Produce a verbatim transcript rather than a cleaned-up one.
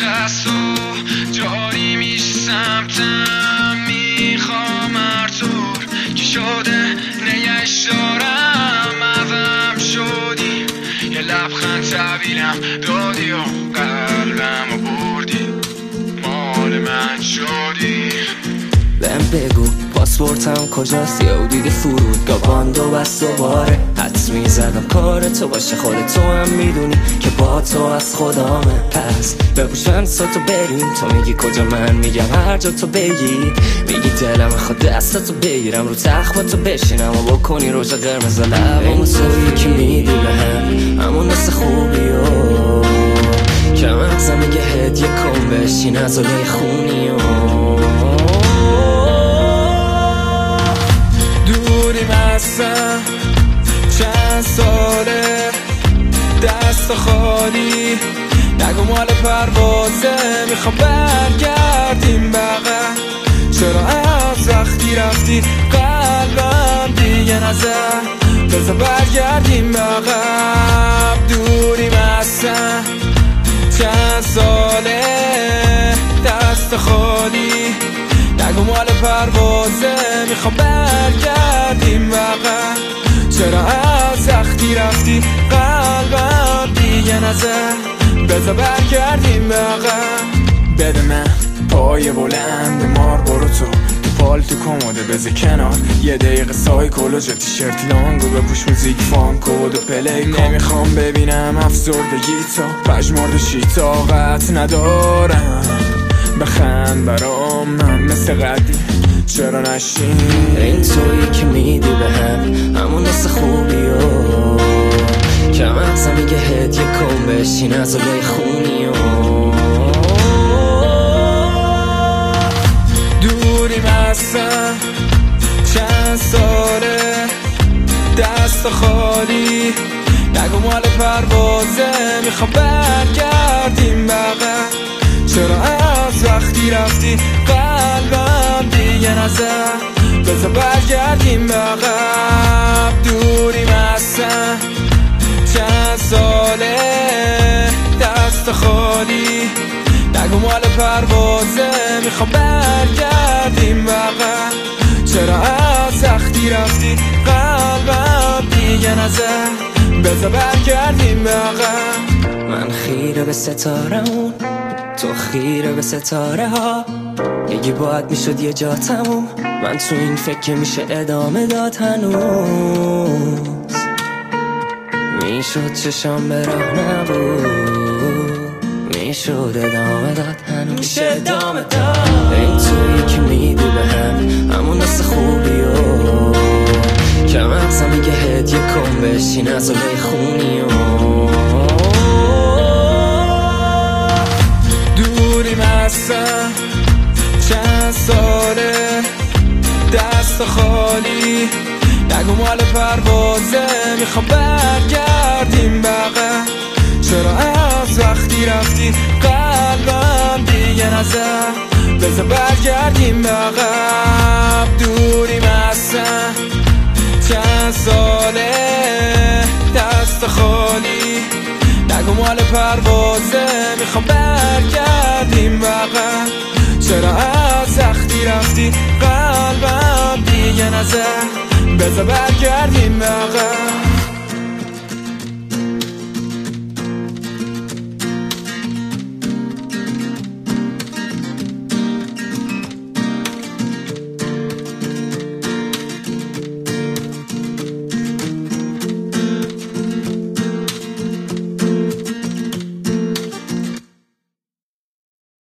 عشق است و جاری میشه سمتم، میخوام هر طور که شده نگهش دارم. عوام شدی یه لبخند طویلم دادی و قلبم و بردی، مال من شدی. بهم بگو پاسپورتم کجاست، یا دیگه فرودگاه باند و بس دوباره حدس میزدم کار تو باشه، خودت تو هم میدونی که با تو از خدامه. پس بپوشن ساتو بریم، تو میگی کجا من میگم هر جا تو بگی. میگی دلم خود دستاتو بگیرم رو تخت با تو بشینم و بکنی روژ قرمز لبم. این سویی که میدی بهم همون مثل خوبی و که مغزم میگه هدیه کن بشین از اله خونی و دوریم هستم چند ساله دست خالی، نگو مال پروازه میخوام برگردیم بقیه. چرا از وقتی رفتی قلبم دیگه نزد، بذار برگردیم بقیه. دوریم هستم چند ساله دست خالی، نگو مال پروازه میخوام برگردیم بقیه. چرا از وقتی رفتی قلبم دیگه نزد، بذار برگردیم بقیه. بده من پای بلند مار برو تو تو پال تو کموده بذار کنار، یه دقیقه سایکل و جا تیشرت لانگو بپوش موزیک فانک و دو پلی. نمیخوام ببینم افسردگی تا پژمرده شی، طاقت ندارم بخند برام من مثل قدی، چرا نشین. این تویی که میدی بهم همون مثل خوبی و که مغزم میگه هدیه کن بشین از اله خونی و دوریم هستم چند ساله دست خالی، نگو مال پروازه میخوام برگردیم بقیه. چرا از وقتی رفتی قلبم دیگه نزد، بذار برگردیم بقیه. دوریم هستم چند ساله دست خالی، نگو مال پروازه میخوام برگردیم بقیه. چرا از وقتی رفتی قلبم دیگه نزد، بذار برگردیم بقیه. من خیره به ستارمون، تو خیره به ستاره ها، یکی باید میشد یه جا تموم، من تو این فکر میشه ادامه داد هنوز. میشد چشم به راه نبود، میشد ادامه داد هنوز، میشه ادامه داد. این تویی که میدی بهم همون مثل خوبی و که مغزم میگه هدیه کن بشین از اله خونی و دوریم هستم چند ساله دست خالی، نگو مال پروازه میخوام برگردیم بقیه. چرا از وقتی رفتی قلبم دیگه نزد، بذار برگردیم بقیه. دوریم هستم چند ساله دست خالی، نگو مال پروازه میخوام برگردیم بقیه. چرا از وقتی رفتی قلبم دیگه نزد، بذار برگردیم بقیه.